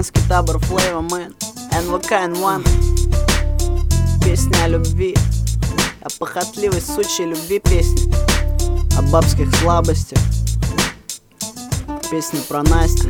Цыганский табор, Flavor Man, НВК N1. Песня о любви, о похотливой сучьей любви песня, о бабских слабостях, песня про Настю.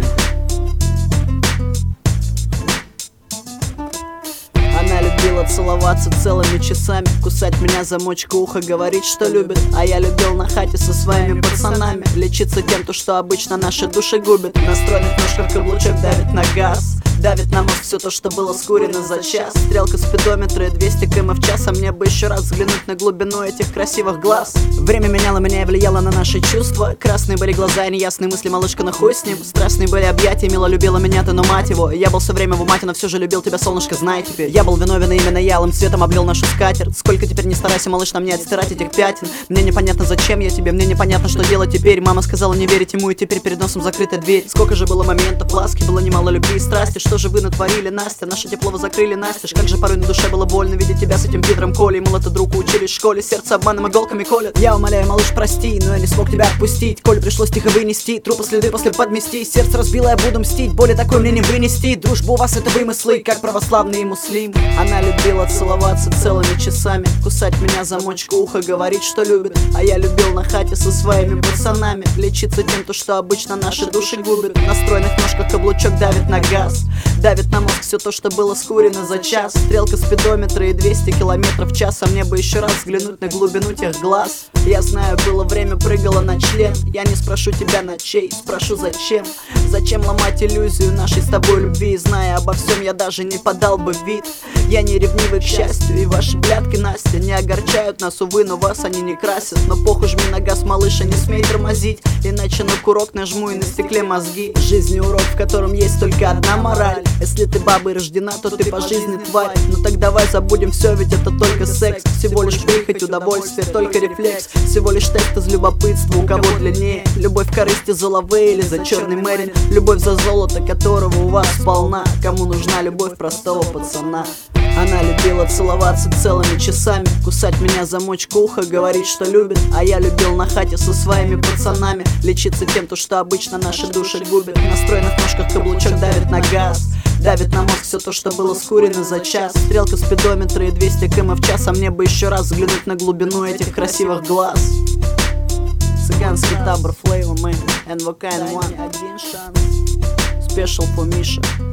Она любила целоваться целыми часами, кусать меня за мочку уха, говорить, что любит. А я любил на хате со своими пацанами лечиться тем, то, что обычно наши души губит. На стройных ножках каблучок давит на газ, давит на мозг все то, что было скурено за час. Стрелка спидометра и 200 км в час, а мне бы еще раз взглянуть на глубину этих красивых глаз. Время меняло меня и влияло на наши чувства. Красные были глаза и неясные мысли, малышка, но хуй с ним. Страстные были объятия, мило любила меня ты, но мать его. Я был все время в умате, но все же любил тебя, солнышко, знай теперь. Я был виновен, и именно я алым цветом облил нашу скатерть. Сколько теперь не старайся, малыш, на мне отстирать этих пятен. Мне непонятно, зачем я тебе, мне непонятно, что делать теперь. Мама сказала не верить ему, и теперь перед носом закрыта дверь. Сколько же было моментов ласки, было немало любви и страсти. Что же вы натворили, Настя? Наше тепло вы закрыли, Настеж. Как же порой на душе было больно видеть тебя с этим Питером Колей. Мол, это друг учились в школе, сердце обманом иголками колет. Я умоляю, малыш, прости, но я не смог тебя отпустить. Коле пришлось тихо вынести, трупы следы после подмести. Сердце разбило, я буду мстить, боли такой мне не вынести. Дружба у вас это вымыслы, как православные муслим. Она любила целоваться целыми часами, кусать меня за мочку уха, говорить, что любит. А я любил на хате со своими пацанами лечиться тем, то, что обычно наши души губит. На стройных ножках каблучок давит на газ, давит на мозг все то, что было скурено за час. Стрелка спидометра и 200 км в час, а мне бы еще раз взглянуть на глубину тех глаз. Я знаю, было время, прыгала на член. Я не спрошу тебя на чей, спрошу зачем. Зачем ломать иллюзию нашей с тобой любви? Зная обо всем, я даже не подал бы вид. Я не ревнивый к счастью, и ваши блядки, Настя, не огорчают нас, увы, но вас они не красят. Но похуй, жми на газ, малыша, не смей тормозить, иначе на курок нажму и на стекле мозги. Жизни урок, в котором есть только одна мораль. Если ты бабой рождена, то ты по жизни тварь. Ну так давай забудем все, ведь это только секс. Всего лишь прихоть, удовольствие, только рефлекс. Всего лишь тест из любопытства, у кого длиннее. Любовь в корысти за лаве или за черный Мэрин. Любовь за золото, которого у вас полна. Кому нужна любовь простого пацана? Она любила целоваться целыми часами, кусать меня за мочку уха, говорить, что любит. А я любил на хате со своими пацанами лечиться тем, то, что обычно наши души губит. На стройных ножках каблучок давит на газ, давит на мозг все то, что было скурено за час. Стрелка спидометра и 200 км в час, а мне бы еще раз взглянуть на глубину этих красивых глаз. Цыганский табор, Flavor Man, НВК N1. Special for Misha.